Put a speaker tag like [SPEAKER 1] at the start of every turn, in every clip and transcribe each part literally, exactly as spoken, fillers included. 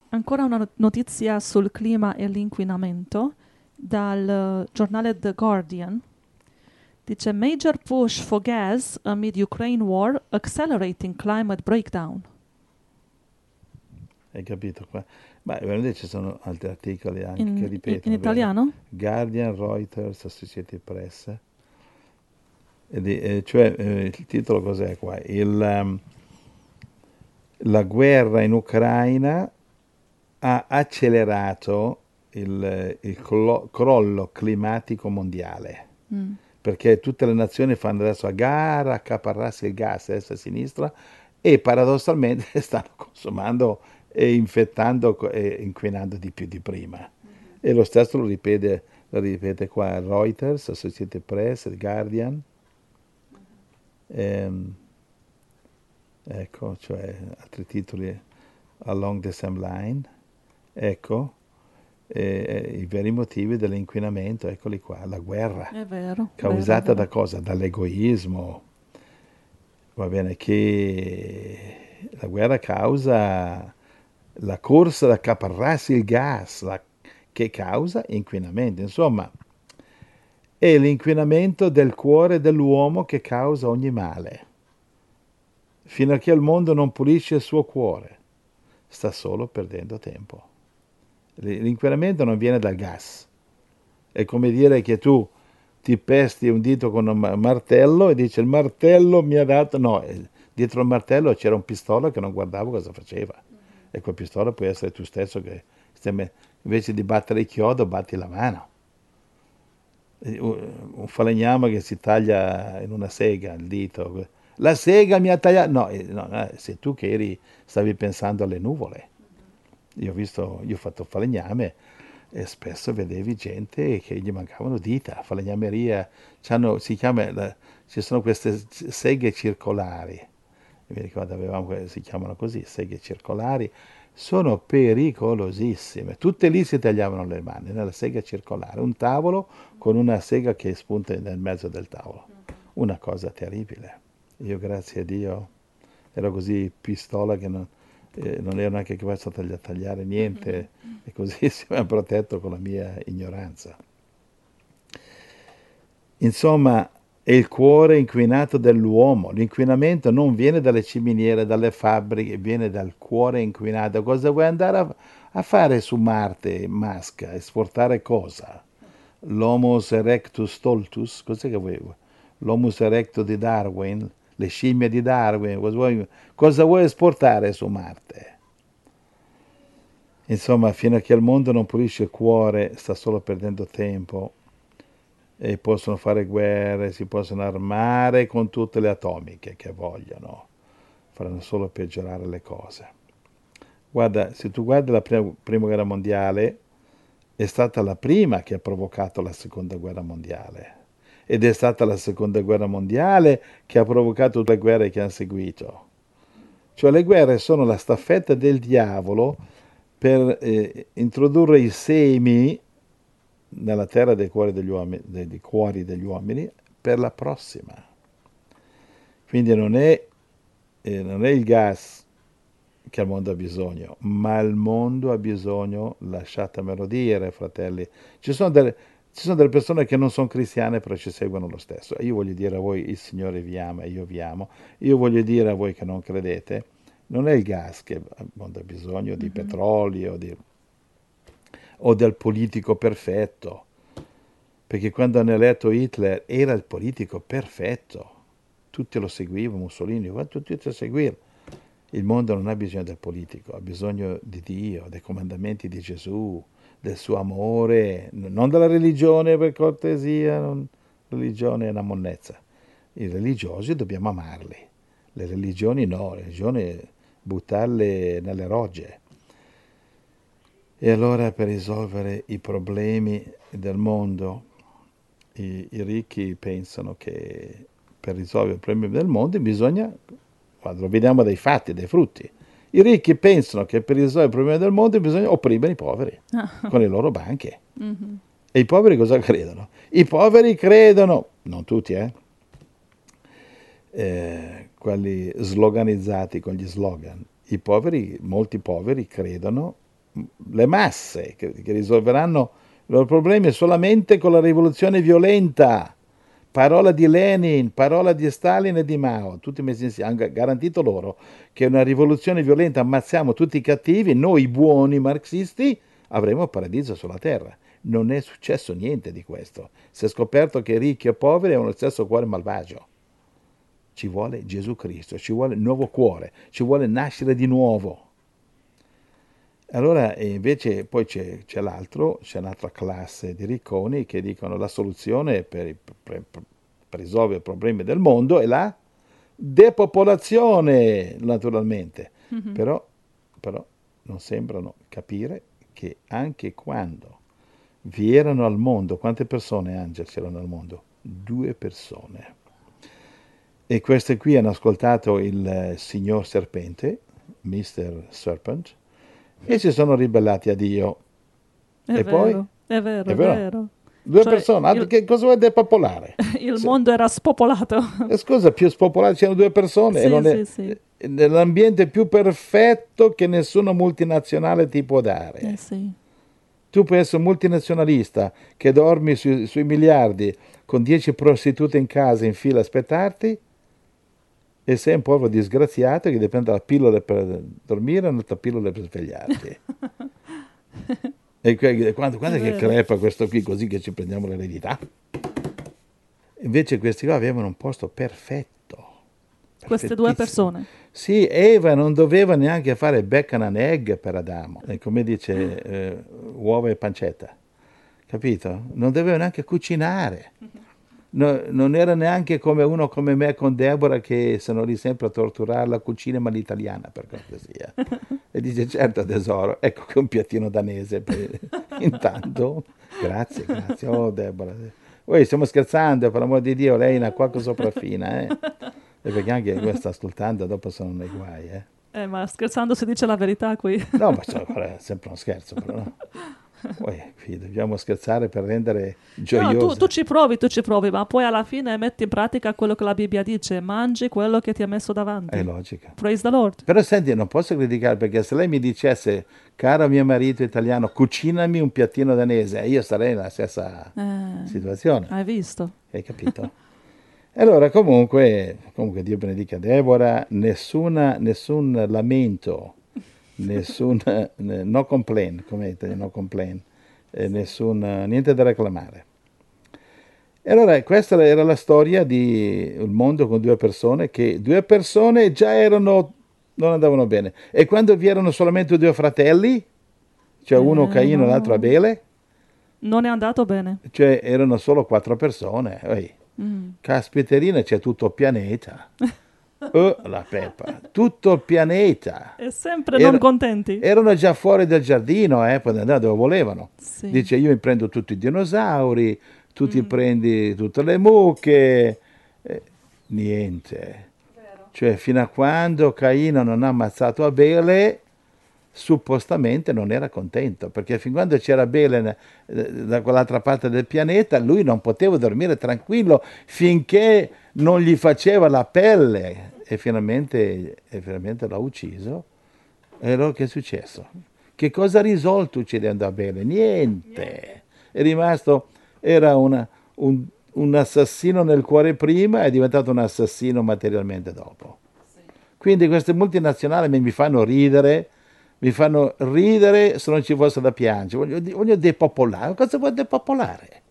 [SPEAKER 1] Ancora una notizia sul clima e l'inquinamento dal eh, giornale The Guardian. Dice Major push for gas amid Ukraine war accelerating climate breakdown.
[SPEAKER 2] Hai capito qua? Ma veramente ci sono altri articoli anche che
[SPEAKER 1] In, in- in
[SPEAKER 2] ripetono, vero?
[SPEAKER 1] italiano?
[SPEAKER 2] Guardian, Reuters, Associated Press. Ed è- eh, cioè, eh, il titolo cos'è qua? Il, ehm, la guerra in Ucraina ha accelerato il, il clo- crollo climatico mondiale,
[SPEAKER 1] Mm.
[SPEAKER 2] perché tutte le nazioni fanno adesso a gara, accaparrarsi il gas a destra e a sinistra e paradossalmente stanno consumando e infettando co- e inquinando di più di prima. E lo stesso lo ripete, lo ripete qua Reuters, Associated Press, The Guardian. Ehm, ecco, cioè altri titoli along the same line. Ecco, eh, eh, i veri motivi dell'inquinamento, eccoli qua, la guerra,
[SPEAKER 1] È vero, vero,
[SPEAKER 2] causata da
[SPEAKER 1] vero.
[SPEAKER 2] cosa? Dall'egoismo. Va bene, che la guerra causa la corsa ad accaparrarsi il gas, la- che causa inquinamento. Insomma, è l'inquinamento del cuore dell'uomo che causa ogni male. Fino a che il mondo non pulisce il suo cuore, sta solo perdendo tempo. L'inquinamento non viene dal gas. È come dire che tu ti pesti un dito con un ma- martello e dici il martello mi ha dato... No, eh, dietro il martello c'era un pistola che non guardavo cosa faceva. E quel pistola può essere tu stesso che stai me- invece di battere il chiodo batti la mano. Eh, Un un falegname che si taglia in una sega il dito. La sega mi ha tagliato... No, eh, no, eh, sei tu che eri, stavi pensando alle nuvole. Io ho visto, io ho fatto falegname e spesso vedevi gente che gli mancavano dita, falegnameria, c'hanno- si chiama, la- ci sono queste seghe circolari, mi ricordo avevamo, que- si chiamano così, seghe circolari, sono pericolosissime. Tutte lì si tagliavano le mani, nella sega circolare, un tavolo con una sega che spunta nel mezzo del tavolo. Una cosa terribile. Io, grazie a Dio, ero così pistola che non, eh, non ero neanche capace a taglia- tagliare niente e così si mi ha protetto con la mia ignoranza. Insomma, è il cuore inquinato dell'uomo. L'inquinamento non viene dalle ciminiere, dalle fabbriche, viene dal cuore inquinato. Cosa vuoi andare a, a fare su Marte, Masca? Esportare cosa? L'Homo erectus stoltus? Cos'è che vuoi? L'Homo erectus di Darwin? Le scimmie di Darwin? Cosa vuoi, cosa vuoi esportare su Marte? Insomma, fino a che il mondo non pulisce il cuore, sta solo perdendo tempo e possono fare guerre, si possono armare con tutte le atomiche che vogliono, faranno solo peggiorare le cose. Guarda, se tu guardi la prima, prima guerra mondiale, è stata la prima che ha provocato la seconda guerra mondiale ed è stata la seconda guerra mondiale che ha provocato tutte le guerre che hanno seguito. Cioè le guerre sono la staffetta del diavolo per eh, introdurre i semi nella terra dei cuori degli uomini, dei, dei cuori degli uomini per la prossima. Quindi non è, eh, non è il gas che il mondo ha bisogno, ma il mondo ha bisogno, lasciatemelo dire, fratelli. Ci sono delle, ci sono delle persone che non sono cristiane, però ci seguono lo stesso. E io voglio dire a voi, il Signore vi ama e io vi amo. Io voglio dire a voi che non credete, non è il gas che il mondo ha bisogno, di
[SPEAKER 1] Mhm.
[SPEAKER 2] petrolio, di, o del politico perfetto. Perché quando hanno eletto Hitler era il politico perfetto. Tutti lo seguivano, Mussolini, va tutti a seguire. Il mondo non ha bisogno del politico, ha bisogno di Dio, dei comandamenti di Gesù, del suo amore, non della religione per cortesia, non- la religione è una monnezza. I religiosi dobbiamo amarli, le religioni no, le religioni buttarle nelle rogge. E allora per risolvere i problemi del mondo, i, i ricchi pensano che per risolvere i problemi del mondo bisogna, guarda, lo vediamo dai fatti, dai frutti. I ricchi pensano che per risolvere i problemi del mondo bisogna opprimere i poveri
[SPEAKER 1] Ah,
[SPEAKER 2] con le loro banche.
[SPEAKER 1] mhm.
[SPEAKER 2] E i poveri cosa credono? I poveri credono, non tutti, eh, eh, quelli sloganizzati con gli slogan. I poveri, molti poveri credono le masse, che, che risolveranno i loro problemi solamente con la rivoluzione violenta. Parola di Lenin, parola di Stalin e di Mao, tutti messi insieme, hanno garantito loro che una rivoluzione violenta, ammazziamo tutti i cattivi, noi buoni marxisti avremo il paradiso sulla terra. Non è successo niente di questo. Si è scoperto che ricchi e poveri hanno lo stesso cuore malvagio. Ci vuole Gesù Cristo, ci vuole il nuovo cuore, ci vuole nascere di nuovo. Allora invece poi c'è, c'è l'altro, c'è un'altra classe di ricconi che dicono la soluzione per, per, per risolvere i problemi del mondo è la depopolazione, naturalmente.
[SPEAKER 1] Mhm.
[SPEAKER 2] Però, però non sembrano capire che anche quando vi erano al mondo, quante persone, Angel, c'erano al mondo? Due persone. E queste qui hanno ascoltato il eh, signor Serpente, mister Serpent, e si sono ribellati a Dio.
[SPEAKER 1] È
[SPEAKER 2] E poi?
[SPEAKER 1] vero, è vero,
[SPEAKER 2] È
[SPEAKER 1] è
[SPEAKER 2] vero?
[SPEAKER 1] vero.
[SPEAKER 2] Due
[SPEAKER 1] Cioè,
[SPEAKER 2] persone. Ah,
[SPEAKER 1] il,
[SPEAKER 2] che cosa vuoi depopolare?
[SPEAKER 1] il
[SPEAKER 2] Se-
[SPEAKER 1] mondo era spopolato.
[SPEAKER 2] eh, scusa, più spopolati c'erano due persone e
[SPEAKER 1] Sì,
[SPEAKER 2] non è
[SPEAKER 1] sì, sì.
[SPEAKER 2] è nell'ambiente più perfetto che nessuna multinazionale ti può
[SPEAKER 1] Eh
[SPEAKER 2] dare.
[SPEAKER 1] sì.
[SPEAKER 2] Tu puoi essere un multinazionalista che dormi sui, sui miliardi con dieci prostitute in casa in fila a aspettarti e sei un povero disgraziato che dipende dalla pillola per dormire e un'altra pillola per svegliarti. E que- quando,
[SPEAKER 1] È
[SPEAKER 2] quando è che
[SPEAKER 1] vero.
[SPEAKER 2] crepa questo qui così che ci prendiamo l'eredità? Invece questi qua avevano un posto perfetto,
[SPEAKER 1] Queste due
[SPEAKER 2] perfettissimo.
[SPEAKER 1] persone.
[SPEAKER 2] Sì, Eva non doveva neanche fare bacon and egg per Adamo, e come dice eh, uova e pancetta, capito? Non doveva neanche cucinare. No- non era neanche come uno come me con Deborah che sono lì sempre a torturarla, cucina ma l'italiana per cortesia. E dice certo tesoro, ecco che un piattino danese per- intanto. Grazie, grazie. Oh Deborah. Poi stiamo scherzando, per l'amor di Dio, lei è una qualche sopraffina, eh. E perché anche questa sta ascoltando, dopo sono nei guai, eh.
[SPEAKER 1] Eh, ma scherzando si dice la verità qui.
[SPEAKER 2] No, ma cioè, guarda, è sempre uno scherzo, però no. Poi, qui dobbiamo scherzare per rendere
[SPEAKER 1] No, tu, tu
[SPEAKER 2] gioiosa.
[SPEAKER 1] ci provi, tu ci provi, ma poi alla fine metti in pratica quello che la Bibbia dice, mangi quello che ti ha messo
[SPEAKER 2] È
[SPEAKER 1] davanti.
[SPEAKER 2] logica.
[SPEAKER 1] Praise the Lord.
[SPEAKER 2] Però senti, non posso criticare perché se lei mi dicesse, caro mio marito italiano, cucinami un piattino danese, io sarei nella stessa
[SPEAKER 1] Eh,
[SPEAKER 2] situazione,
[SPEAKER 1] hai visto?
[SPEAKER 2] hai capito? E allora comunque, comunque Dio benedica Deborah, nessuna, nessun lamento, nessun, ne- no complaint, come dite, no complaint, eh, nessun, niente da reclamare. E allora questa era la storia di un mondo con due persone che due persone già erano, non andavano bene. E quando vi erano solamente due fratelli, cioè uno
[SPEAKER 1] Eh,
[SPEAKER 2] Caino e l'altro
[SPEAKER 1] no,
[SPEAKER 2] Abele,
[SPEAKER 1] non è andato bene.
[SPEAKER 2] cioè erano solo quattro persone. Ehi,
[SPEAKER 1] Mm.
[SPEAKER 2] caspiterina, c'è tutto il pianeta. Oh, la peppa, tutto il pianeta.
[SPEAKER 1] E sempre non
[SPEAKER 2] Er-
[SPEAKER 1] contenti.
[SPEAKER 2] erano già fuori dal giardino, eh, potevano andare dove volevano.
[SPEAKER 1] Sì.
[SPEAKER 2] Dice, io mi prendo tutti i dinosauri, tu ti
[SPEAKER 1] Mm.
[SPEAKER 2] prendi tutte le mucche. Eh, niente.
[SPEAKER 1] Vero.
[SPEAKER 2] Cioè, fino a quando Caino non ha ammazzato Abele, suppostamente non era contento, perché fin quando c'era Abele eh, da quell'altra parte del pianeta, lui non poteva dormire tranquillo finché non gli faceva la pelle e finalmente, e finalmente l'ha ucciso. E allora che è successo? Che cosa ha risolto uccidendo Abele? Niente. È rimasto, era una- un, un assassino nel cuore prima e è diventato un assassino materialmente dopo. Quindi queste multinazionali mi mi fanno ridere, mi fanno ridere se non ci fosse da piangere. Voglio, voglio depopolare. Cosa vuoi depopolare?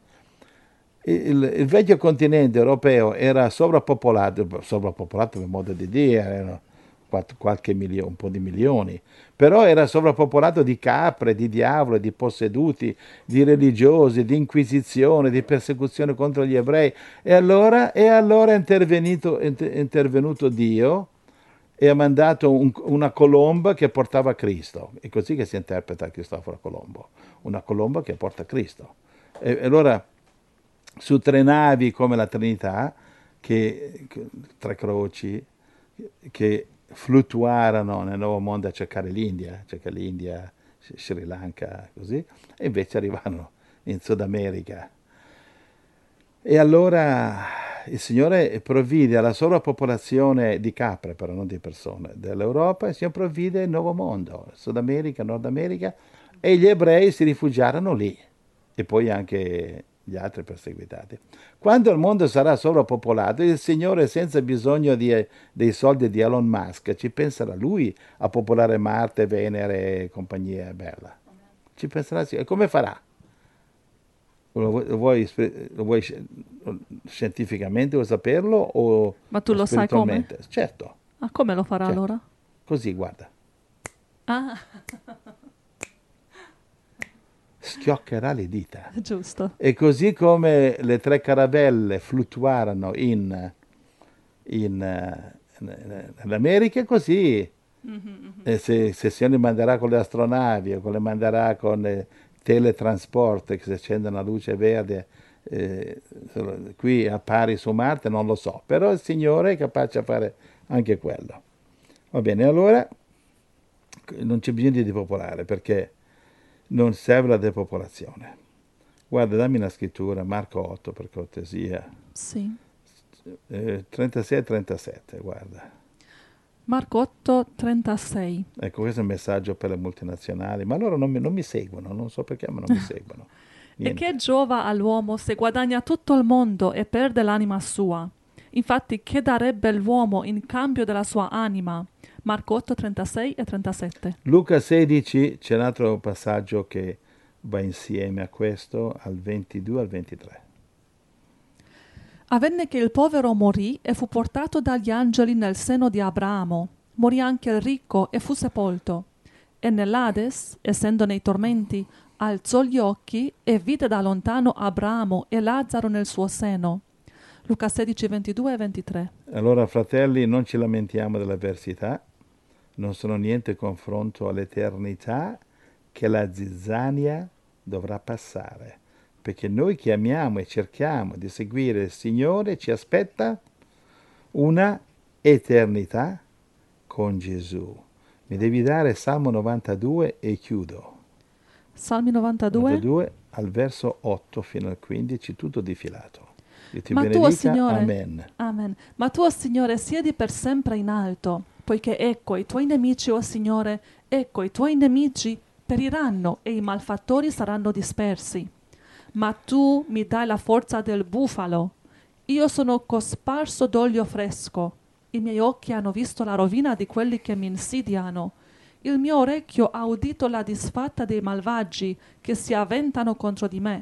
[SPEAKER 2] Il, il vecchio continente europeo era sovrappopolato, sovrappopolato per modo di dire, erano quatt- qualche milione, un po' di milioni, però era sovrappopolato di capre, di diavoli, di posseduti, di religiosi, di inquisizione, di persecuzione contro gli ebrei. E allora, e allora è intervenuto, è intervenuto Dio e ha mandato un- una colomba che portava Cristo. È così che si interpreta Cristoforo Colombo, una colomba che porta Cristo. E e allora su tre navi come la Trinità, che, che- tre croci, che fluttuarono nel nuovo mondo a cercare l'India, cercare l'India, Sri Lanka, così, e invece arrivarono in Sud America. E allora il Signore provvide alla sovrappopolazione di capre, però non di persone, dell'Europa, il Signore provvide il nuovo mondo, Sud America, Nord America, e gli ebrei si rifugiarono lì, e poi anche gli altri perseguitati. Quando il mondo sarà sovrappopolato, il Signore, senza bisogno di, dei soldi di Elon Musk, ci penserà Lui a popolare Marte, Venere e compagnia bella. Ci penserà, e come farà? Lo vuoi, lo vuoi, lo vuoi scientificamente vuoi saperlo o,
[SPEAKER 1] Ma tu
[SPEAKER 2] o
[SPEAKER 1] lo sai come?
[SPEAKER 2] spiritualmente? Certo,
[SPEAKER 1] Ah, come lo farà
[SPEAKER 2] certo.
[SPEAKER 1] allora?
[SPEAKER 2] Così, guarda,
[SPEAKER 1] Ah,
[SPEAKER 2] schioccherà le dita.
[SPEAKER 1] giusto.
[SPEAKER 2] E così come le tre caravelle fluttuarono in, in, eh, nell'America, così eh, se, se si manderà con le astronavi o con le manderà con eh, teletrasport che si accende una luce verde eh, qui a pari su Marte, non lo so, però il Signore è capace di fare anche quello. Va bene, allora non c'è bisogno di depopolare perché non serve la depopolazione. Guarda, dammi una scrittura, Marco otto per cortesia,
[SPEAKER 1] Sì.
[SPEAKER 2] eh, trentasei e trentasette, guarda.
[SPEAKER 1] Marco otto, trentasei.
[SPEAKER 2] Ecco, questo è un messaggio per le multinazionali, ma loro non mi, non mi seguono, non so perché, ma non mi seguono.
[SPEAKER 1] E che
[SPEAKER 2] Niente.
[SPEAKER 1] giova all'uomo se guadagna tutto il mondo e perde l'anima sua? Infatti, che darebbe l'uomo in cambio della sua anima? Marco otto, trentasei e trentasette.
[SPEAKER 2] Luca sedici c'è un altro passaggio che va insieme a questo, al ventidue al ventitré.
[SPEAKER 1] Avvenne che il povero morì e fu portato dagli angeli nel seno di Abramo. Morì anche il ricco e fu sepolto. E nell'Ades, essendo nei tormenti, alzò gli occhi e vide da lontano Abramo e Lazzaro nel suo seno. Luca sedici, ventidue e ventitré.
[SPEAKER 2] Allora, fratelli, non ci lamentiamo dell'avversità, non sono niente confronto all'eternità che la zizzania dovrà passare, perché noi che amiamo e cerchiamo di seguire il Signore ci aspetta una eternità con Gesù. Mi devi dare Salmo novantadue e chiudo.
[SPEAKER 1] Salmi novantadue.
[SPEAKER 2] novantadue al verso otto fino al quindici, tutto difilato. Dio ti
[SPEAKER 1] Ma tu, o
[SPEAKER 2] benedica,
[SPEAKER 1] Signore,
[SPEAKER 2] amen.
[SPEAKER 1] Amen. Ma tu, o Signore, siedi per sempre in alto, poiché ecco i tuoi nemici, o Signore, ecco i tuoi nemici periranno e i malfattori saranno dispersi. Ma tu mi dai la forza del bufalo. Io sono cosparso d'olio fresco. I miei occhi hanno visto la rovina di quelli che mi insidiano. Il mio orecchio ha udito la disfatta dei malvagi che si avventano contro di me.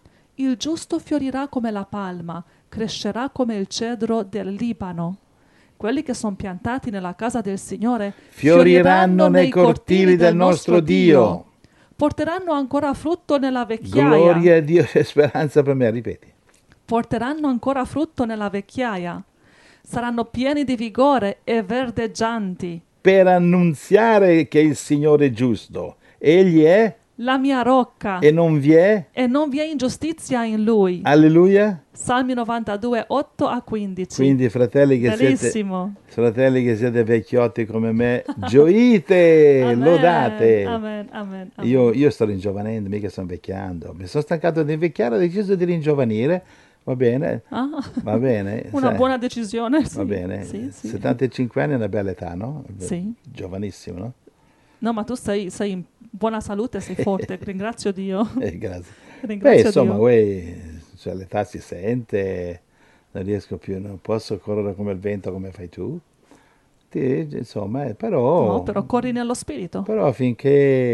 [SPEAKER 1] Il giusto fiorirà come la palma, crescerà come il cedro del Libano. Quelli che sono piantati nella casa del Signore
[SPEAKER 2] Fioriranno nei cortili del nostro Dio.
[SPEAKER 1] Porteranno ancora frutto nella vecchiaia.
[SPEAKER 2] Gloria a Dio e speranza per me, ripeti.
[SPEAKER 1] Porteranno ancora frutto nella vecchiaia. Saranno pieni di vigore e verdeggianti.
[SPEAKER 2] Per annunziare che il Signore è giusto. Egli è
[SPEAKER 1] La mia rocca.
[SPEAKER 2] e non vi è.
[SPEAKER 1] E non vi è ingiustizia in lui.
[SPEAKER 2] Alleluia.
[SPEAKER 1] Salmi novantadue, otto a quindici.
[SPEAKER 2] Quindi fratelli che
[SPEAKER 1] Bellissimo.
[SPEAKER 2] siete fratelli che siete vecchiotti come me, gioite,
[SPEAKER 1] Amen,
[SPEAKER 2] lodate.
[SPEAKER 1] Amen, amen, amen.
[SPEAKER 2] Io, io sto ringiovanendo, mica sto invecchiando. Mi sono stancato di invecchiare, ho deciso di ringiovanire. Va bene?
[SPEAKER 1] Ah,
[SPEAKER 2] Va bene.
[SPEAKER 1] una
[SPEAKER 2] sai,
[SPEAKER 1] buona decisione. Sì.
[SPEAKER 2] Va bene.
[SPEAKER 1] Sì, sì.
[SPEAKER 2] settantacinque anni è una bella età, no?
[SPEAKER 1] Sì.
[SPEAKER 2] Giovanissimo, no?
[SPEAKER 1] No, ma tu sei, sei in buona salute, sei forte. Ringrazio Dio.
[SPEAKER 2] Eh, grazie.
[SPEAKER 1] Ringrazio
[SPEAKER 2] Beh, insomma,
[SPEAKER 1] Dio.
[SPEAKER 2] voi, cioè, l'età si sente, non riesco più, non posso correre come il vento come fai tu. Ti- insomma, eh, però,
[SPEAKER 1] No, però corri nello spirito.
[SPEAKER 2] però finché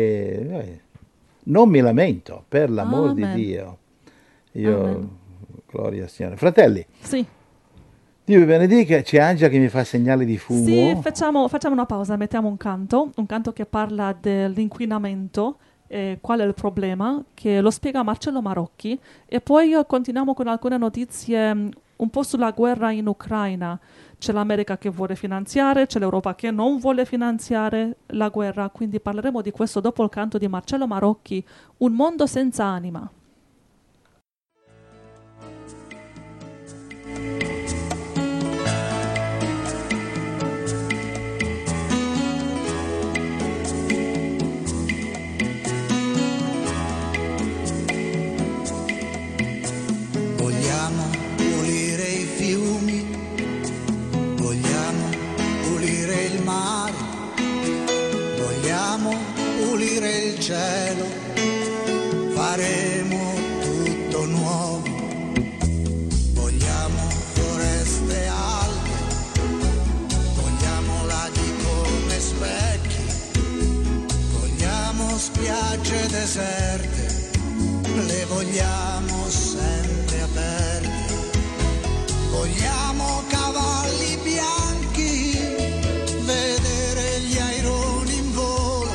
[SPEAKER 2] eh, non mi lamento, per l'amor di
[SPEAKER 1] Amen.
[SPEAKER 2] Dio. Io,
[SPEAKER 1] Amen.
[SPEAKER 2] gloria al Signore. Fratelli,
[SPEAKER 1] Sì.
[SPEAKER 2] Dio vi benedica, c'è Angela che mi fa segnale di fumo.
[SPEAKER 1] Sì, facciamo, facciamo una pausa, mettiamo un canto, un canto che parla dell'inquinamento, eh, qual è il problema, che lo spiega Marcello Marocchi, e poi eh, continuiamo con alcune notizie mh, un po' sulla guerra in Ucraina. C'è l'America che vuole finanziare, c'è l'Europa che non vuole finanziare la guerra, quindi parleremo di questo dopo il canto di Marcello Marocchi, Un mondo senza anima.
[SPEAKER 3] Vogliamo pulire i fiumi pulire il cielo, faremo tutto nuovo. Vogliamo foreste alte, vogliamo laghi come specchi, vogliamo spiagge deserte, le vogliamo sempre aperte. Vogliamo cavalli bianchi, vedere gli aironi in volo,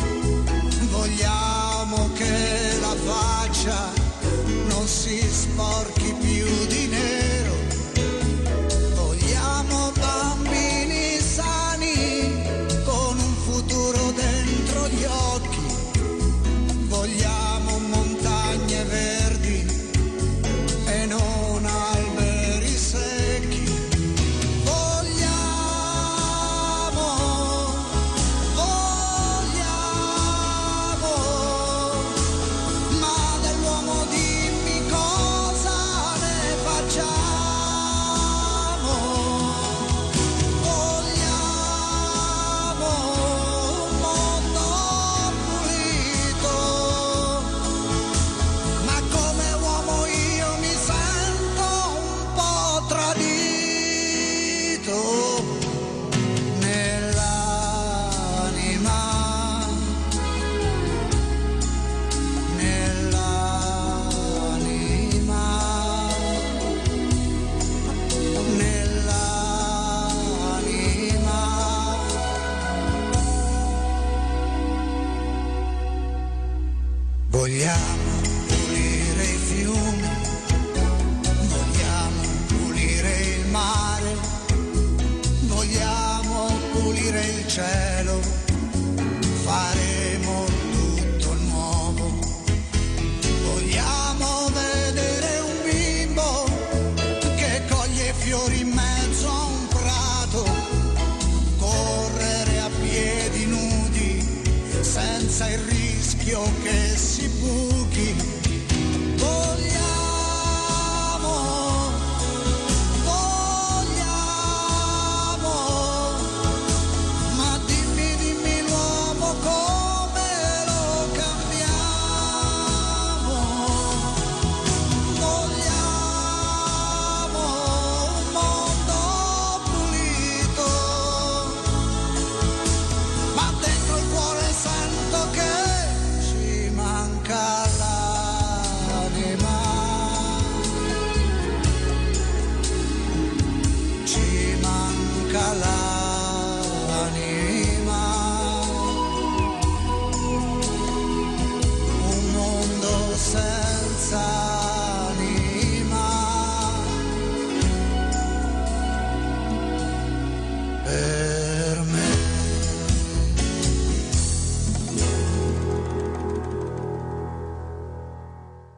[SPEAKER 3] vogliamo che la faccia non si sporchi più di nero, vogliamo bambini sani con un futuro dentro gli occhi, vogliamo montagne verdi e non alberi secchi, vogliamo, vogliamo, ma dell'uomo dimmi cosa ne facciamo, vogliamo un mondo pulito, ma come uomo io mi sento un po' tradito nell'anima, nell'anima, nell'anima. Vogliamo pulire i fiumi, vogliamo pulire il mare, vogliamo pulire il cielo, faremo tutto nuovo. Vogliamo vedere un bimbo che coglie fiori in mezzo a un prato, correre a piedi nudi senza il rischio che si buchi,